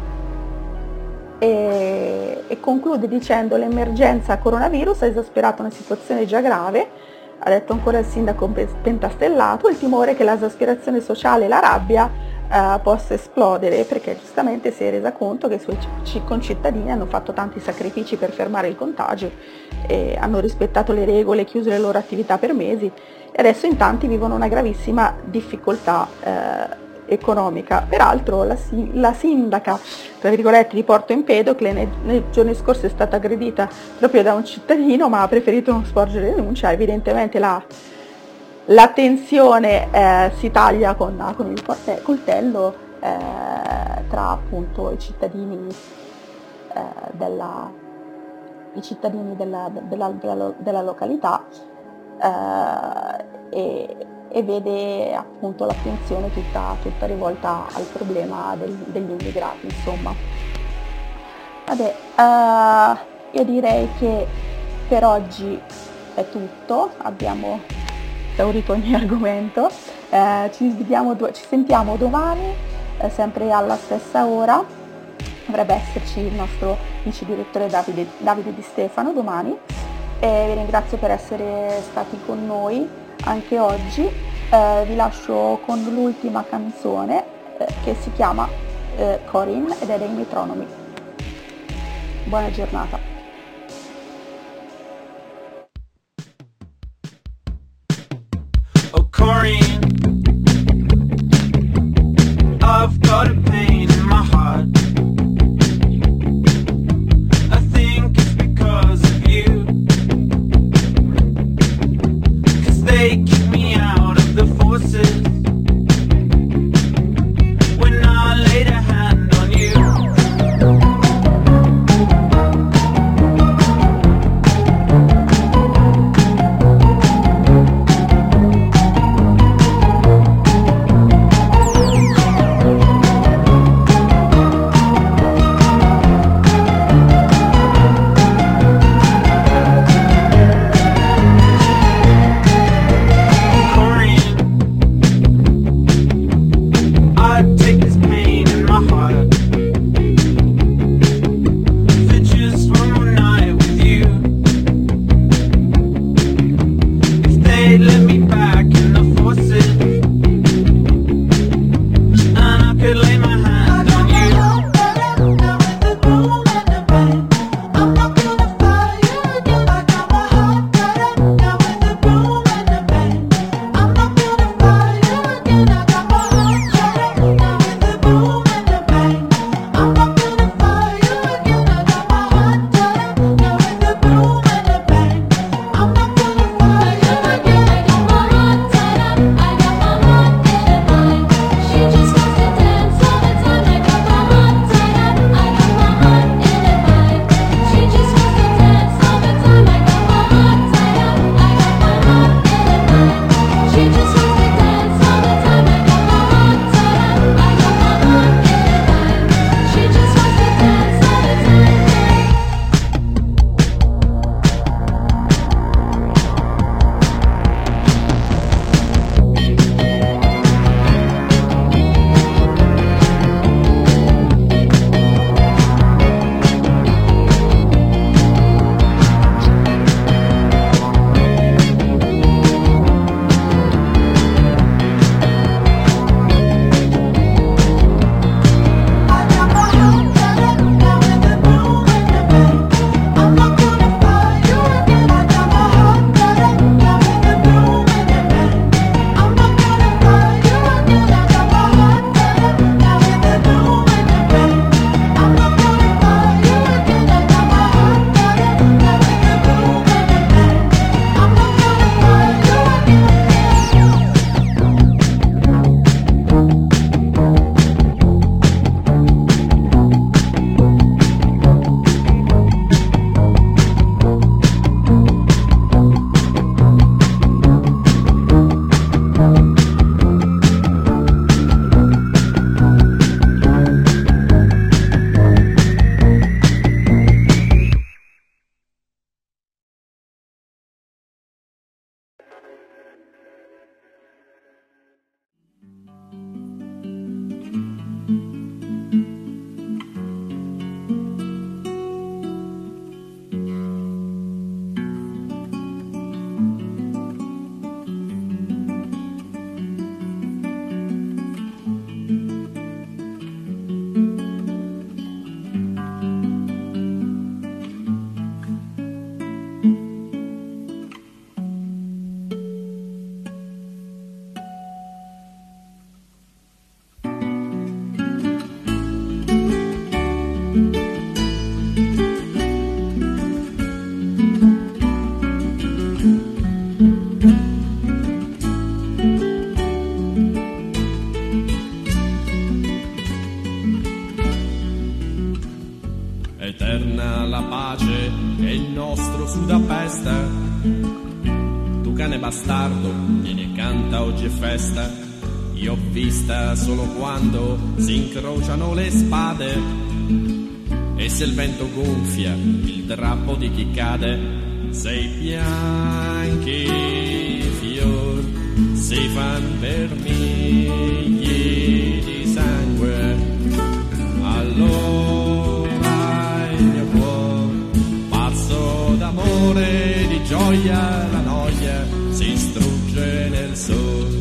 E, e conclude dicendo: l'emergenza coronavirus ha esasperato una situazione già grave. Ha detto ancora il sindaco pentastellato: il timore che l'esasperazione sociale e la rabbia eh, possa esplodere, perché giustamente si è resa conto che i suoi concittadini hanno fatto tanti sacrifici per fermare il contagio, e hanno rispettato le regole, chiuso le loro attività per mesi, e adesso in tanti vivono una gravissima difficoltà eh, economica. Peraltro la, la sindaca, tra virgolette, di Porto Empedocle nei, nei giorni scorsi è stata aggredita proprio da un cittadino, ma ha preferito non sporgere denuncia. Evidentemente la, la tensione eh, si taglia con, con il coltello eh, tra appunto i cittadini eh, della i cittadini della, della, della, della località eh, e e vede appunto l'attenzione tutta, tutta rivolta al problema del, degli immigrati, insomma. Vabbè, uh, io direi che per oggi è tutto, abbiamo esaurito ogni argomento, uh, ci, vediamo, ci sentiamo domani, eh, sempre alla stessa ora. Dovrebbe esserci il nostro vice direttore Davide, Davide Di Stefano domani, e vi ringrazio per essere stati con noi anche oggi. Eh, vi lascio con l'ultima canzone eh, che si chiama eh, Corinne ed è dei Metronomi. Buona giornata. Oh Corinne, I've got a pain in my heart. I think it's because of you, 'cause they keep me out of the forces when I laid a hand on you. Eterna la pace e il nostro sud appesta. Tu cane bastardo, vieni e canta, oggi è festa. Io ho vista solo quando si incrociano le spade. E se il vento gonfia il drappo di chi cade, sei bianchi fior si fan vermigli di sangue. Allora il mio cuore, pazzo d'amore, di gioia la noia si strugge nel sole.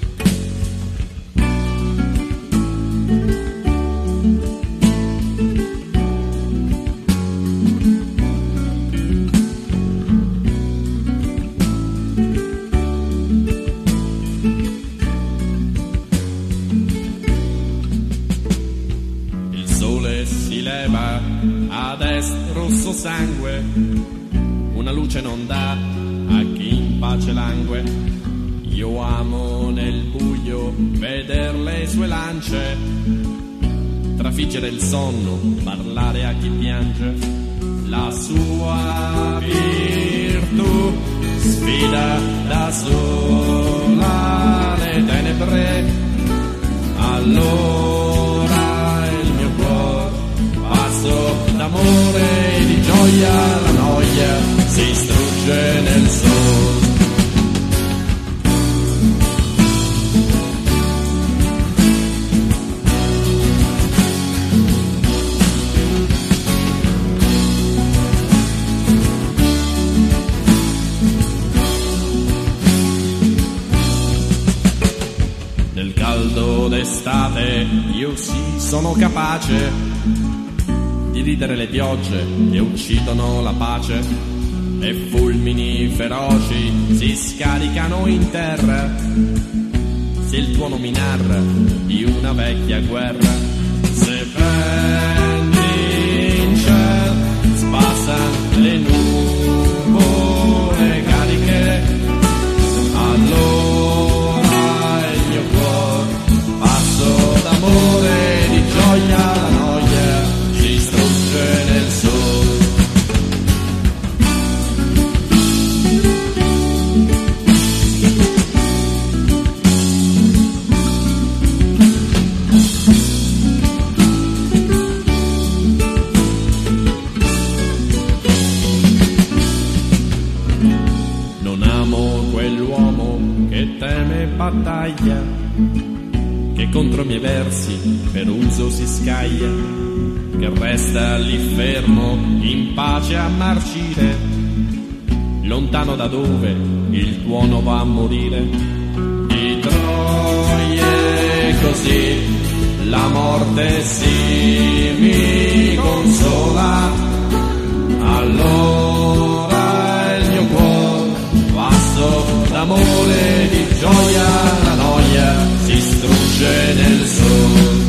Ad est rosso sangue, una luce non dà a chi in pace langue. Io amo nel buio veder le sue lance, trafiggere il sonno, parlare a chi piange. La sua virtù sfida da sola le tenebre. Allora il mio cuore, passo d'amore e di gioia, la noia si strugge nel sole. Nel caldo d'estate io sì sono capace di ridere le piogge che uccidono la pace, e fulmini feroci si scaricano in terra se il tuono mi narra di una vecchia guerra. Se prendi in cielo spassan le nuvole cariche, allora il mio cuore, passo d'amore e di gioia, la noia si strugge nel sole. Non amo quell'uomo che teme battaglia, che contro i miei versi per uso si scaglia, che resta lì fermo in pace a marcire, lontano da dove il tuono va a morire. Di troie così la morte sì mi consola, allora il mio cuore, passo d'amore, di gioia, la noia si strugge nel sole.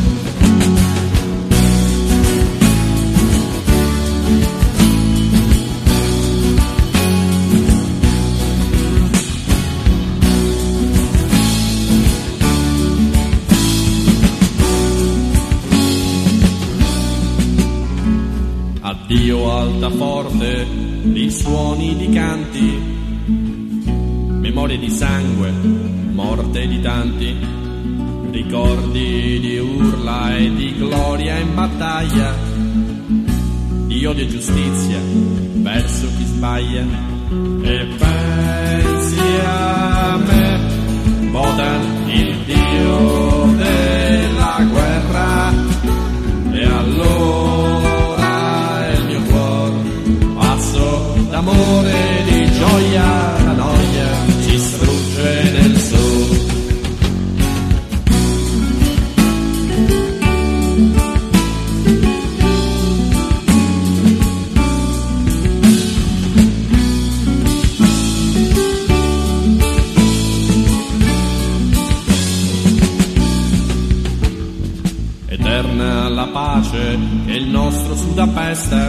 Addio altaforte di suoni di canti, memorie di sangue, morte di tanti, ricordi di urla e di gloria in battaglia, di odio e giustizia verso chi sbaglia. E pensi a me, votan il Dio della guerra, e allora il mio cuore, passo d'amore, di gioia, la noia si strugge nel sole. Eterna la pace che il nostro sud appesta.